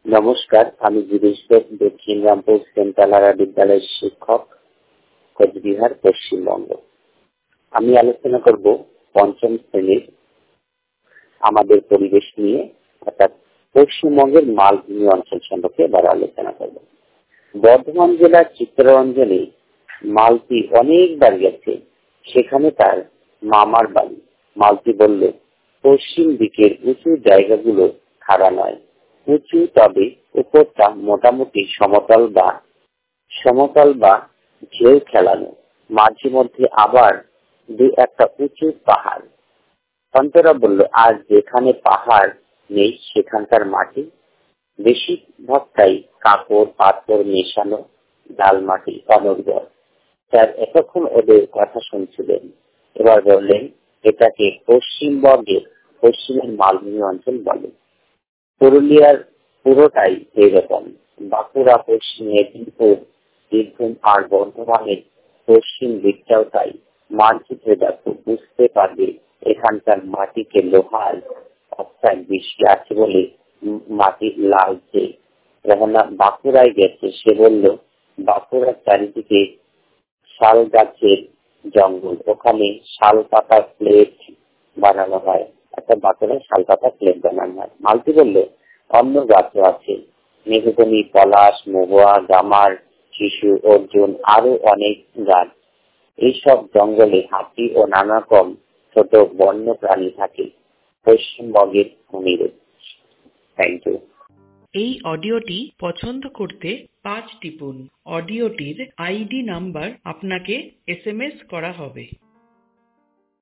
নমস্কার, আমি গিরিশ দেব, দক্ষিণ রামপুর সেন্ট্রাল বিদ্যালয়ের শিক্ষক, কোচবিহার, পশ্চিমবঙ্গ। আমি আলোচনা করব পঞ্চম শ্রেণীর আমাদের পরিবেশ নিয়ে, অর্থাৎ পশ্চিমবঙ্গের মালভূমি অঞ্চল সম্পর্কে এবার আলোচনা করব। বর্ধমান জেলার চিত্তরঞ্জনে মালতী অনেকবার গেছে, সেখানে তার মামার বাড়ি। মালতী বলল, পশ্চিম দিকের উঁচু জায়গাগুলো খাড়া নয়, উঁচু, তবে উপরটা মোটামুটি সমতল বা ঢেউ খেলানো, মাঝে মধ্যে আবার দু একটা উঁচু পাহাড়। সন্তরা বলল, আর যেখানে পাহাড় নেই সেখানকার মাটি বেশিরভাগটাই কাকড় পাথর মেশানো, ডাল মাটি, অনুর্বর। স্যার এতক্ষণ ওদের কথা শুনছিলেন, এবার বললেন, এটাকে পশ্চিমবঙ্গের পশ্চিমের মালভূমি অঞ্চল বলে। পুরুলিয়ার পুরোটাই এরকম, বাঁকুড়া, পশ্চিম মেদিনীপুর, বীরভূম আর বর্ধমানের পশ্চিম দিকটাও তাই। মানচিত্রে দেখো, বুঝতে পারবে এখানকার মাটিতে লোহার অক্সাইড বেশি আছে বলে মাটি লালচে। যখন বাঁকুড়ায় গেছে, সে বলল, বাঁকুড়ার চারিদিকে শাল গাছের জঙ্গল, ওখানে শাল পাতা প্লেট বানানো হয়। একটা বাঁকুড়ায় শাল পাতা প্লেট বানানো হয়। মালতী বলল, অন্য গাছও আছে, মেহগনি, পলাশ, মহুয়া, গামার, শিশু, অর্জুন, আরো অনেক গাছ। এইসব জঙ্গলে হাতি ও নানা রকম ছোট বন্য প্রাণী থাকে। পশ্চিমবঙ্গের ভূমিরূপ। Thank you. এই অডিওটি পছন্দ করতে 5 টিপুন। অডিওটির আইডি নাম্বার আপনাকে SMS করা হবে।